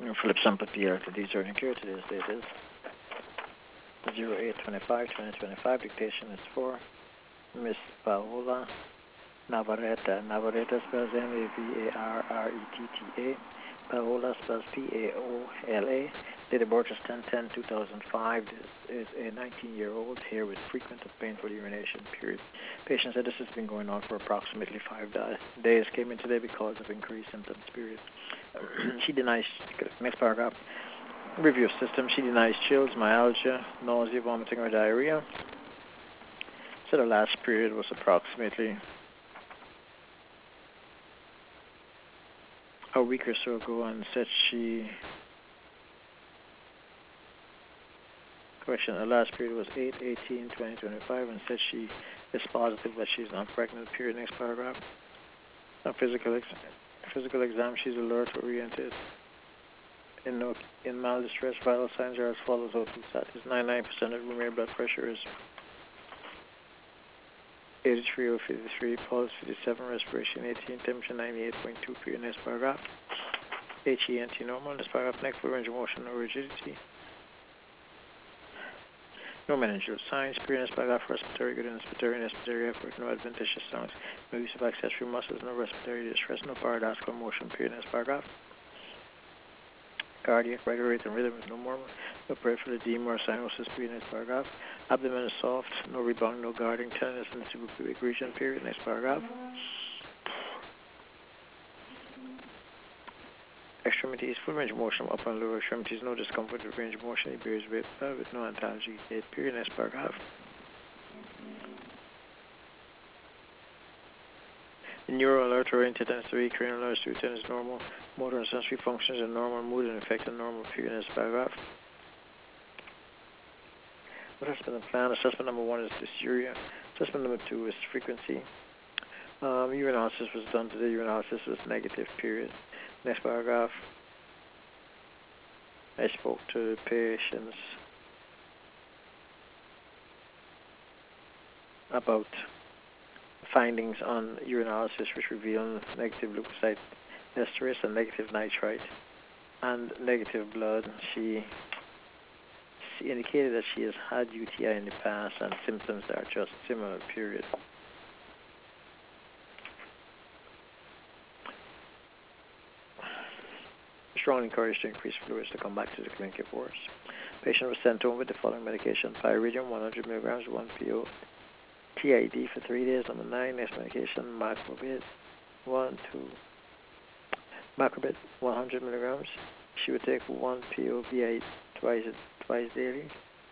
Philip Sampa PL to D Journey Care. Today's date is 08/25/2025. Dictation is for Miss Paola Navarrete. Navarrete spells Navarretta. Paola spells Paola. Date of birth is 10/10/2005. This is a 19-year-old here with frequent and painful urination period. Patient said this has been going on for approximately 5 days. Came in today because of increased symptoms period. She denies, next paragraph, review of system. She denies chills, myalgia, nausea, vomiting, or diarrhea. So the last period was approximately a week or so ago, and said the last period was 8/18/2025, and said she is positive that she's not pregnant period. Next paragraph. A physical exam, she's alert, oriented, in mild distress. Vital signs are as follows: O2 status 99%, room blood pressure is 83/53, pulse 57, respiration 18, temperature 98.2 period. Next paragraph. HENT normal. This paragraph. Neck, full range of motion, no rigidity. No meningeal signs. Period. Next paragraph. Respiratory good, inspiratory effort, no adventitious sounds, no use of accessory muscles, no respiratory distress, no paradoxical motion. Period. Next paragraph. Cardiac vital rate and rhythm is no normal, no peripheral edema or cyanosis. Period. Next paragraph. Abdomen is soft, no rebound, no guarding, tenderness in the suprapubic region. Period. Next paragraph. Extremities, full range of motion, upper and lower extremities, no discomfort with range of motion. He bears with no antalgic gait. Period. Next paragraph. Neural alert oriented sensory, cranial alert is normal, motor and sensory functions are normal, mood and affect are normal. Period. Next paragraph. Assessment and plan. Assessment number 1 is dysuria. Assessment number 2 is frequency. Urinalysis was done today. Urinalysis was negative. Period. Next paragraph. I spoke to patients about findings on urinalysis which reveal negative leukocyte esterase and negative nitrite and negative blood. She indicated that she has had UTI in the past and symptoms are just similar. Period. Strongly encouraged to increase fluids to come back to the clinic if worse. Patient was sent home with the following medication: pyridium 100 milligrams, 1 PO TID for 3 days. Number 9, next medication, macrobid 100 milligrams. She would take 1 PO BID twice daily.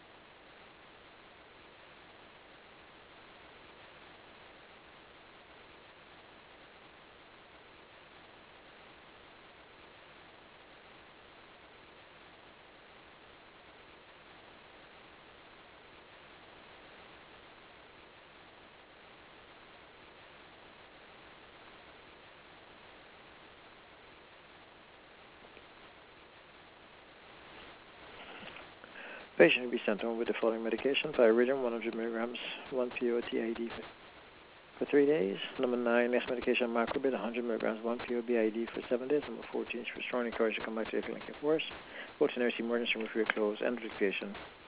Patient will be sent home with the following medication: pyridium 100 milligrams, 1 PO TID for 3 days. Number 9, next medication, macrobid 100 milligrams, 1 PO BID for 7 days. Number 14, she was strongly encouraged to come back to the clinic if worse. Go to nurse emergency room if you're closed. End of the patient.